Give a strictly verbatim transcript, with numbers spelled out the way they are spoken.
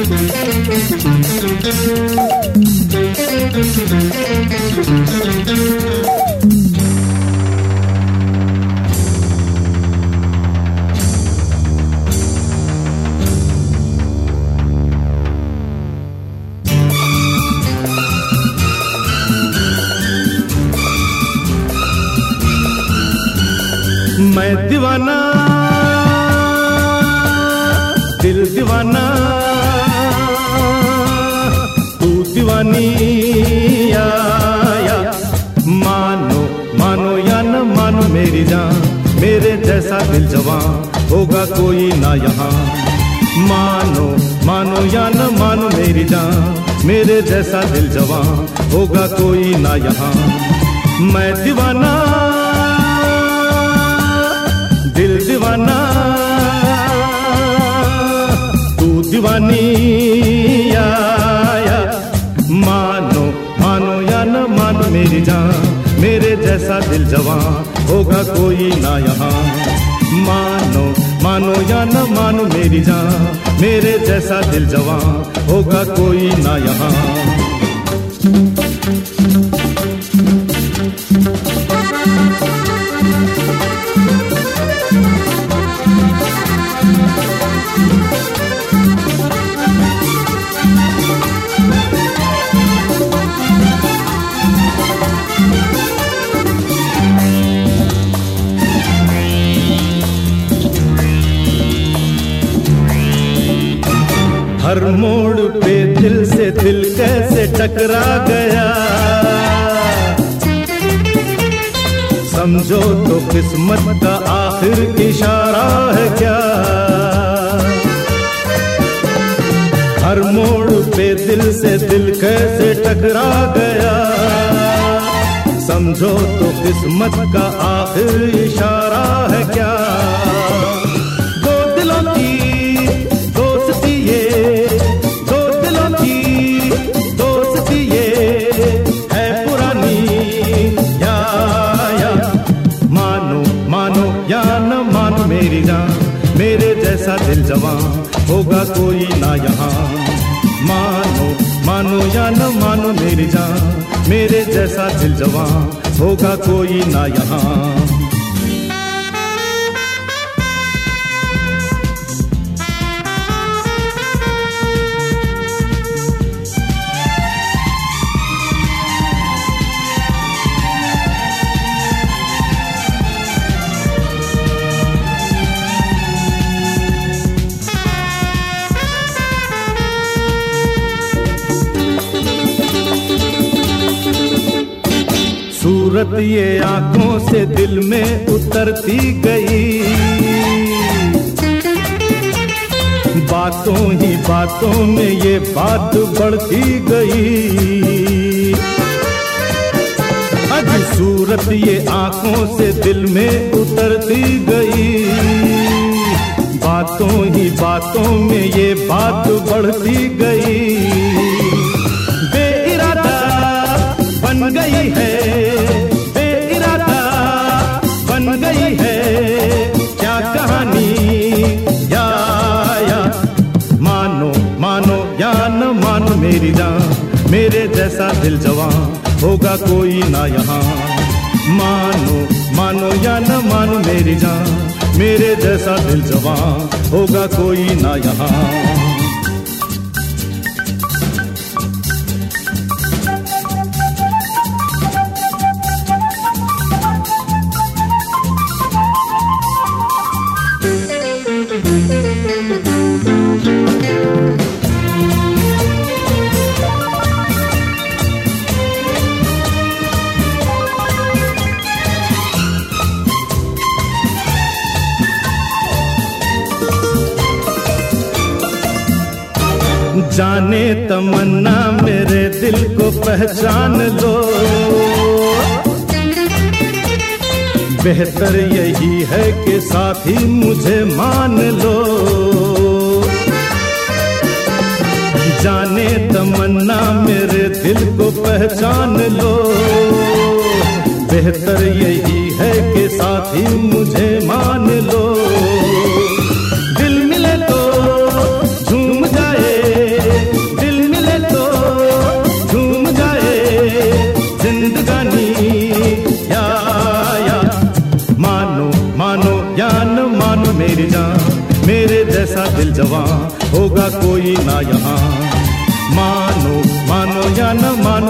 मैं दीवाना दिल दीवाना तू दीवानी या, या मानो मानो या न मानो मेरी जान, मेरे जैसा दिल जवान होगा कोई ना यहाँ। मानो मानो या न मानो मेरी जान, मेरे जैसा दिल जवान होगा कोई ना यहाँ। मैं दीवाना दिल दीवाना तू दीवानी या, या मानो मानो या न मानो मेरी जान, मेरे जैसा दिल जवान होगा कोई ना यहाँ। मानो मानो या न मानो मेरी जान, मेरे जैसा दिल जवान होगा कोई ना यहाँ। हर मोड़ पे दिल से दिल कैसे टकरा गया, समझो तो किस्मत का आखिर इशारा है क्या। हर मोड़ पे दिल से दिल कैसे टकरा गया, समझो तो किस्मत का आखिर इशारा है क्या। दो दिलों की दोस्ती ये, दो दिलों की दोस्ती ये है पुरानी या, या मानो मानो या न मानो मेरी जान, मेरे जैसा दिल जवान होगा कोई ना यहाँ। मानो मानो या न मानो मेरी जान, मेरे जैसा दिल जवान होगा कोई ना यहाँ। सूरत ये आंखों से दिल में उतरती गई, बातों ही बातों में ये बात बढ़ती गई। अज सूरत ये आंखों से दिल में उतरती गई, बातों ही बातों में ये बात बढ़ती गई। बेइरादा बन गई है, बेइरादा बन गई है क्या कहानी या, या मानो मानो या न मानो मेरी जान, मेरे जैसा दिल जवान होगा कोई ना यहाँ। मानो मानो या न मानो मेरी जान, मेरे जैसा दिल जवान होगा कोई ना यहाँ। जाने तमन्ना मेरे दिल को पहचान लो, बेहतर यही है कि साथी मुझे मान लो। जाने तमन्ना मेरे दिल को पहचान लो, बेहतर यही है कि साथी मुझे मान लो। दिल मिले तो झूम जाए,